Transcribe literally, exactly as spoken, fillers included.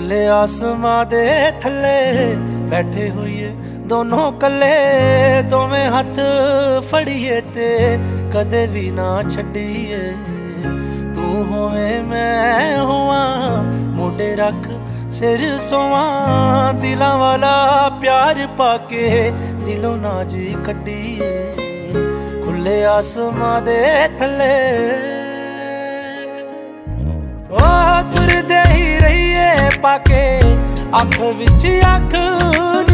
खुले आसमां दे थल्ले बैठे होइए दोनों कल्ले, दोवें हथ फड़िए ते कदे भी ना छड्डिए। तू होवे मैं होवां मोढे रख सिर सोवां, दिलां वाला प्यार पाके दिलों ना जी कड्डिए। खुले आसमां दे थल्ले ओ तुरदे ही रहिए पाके अख विच अख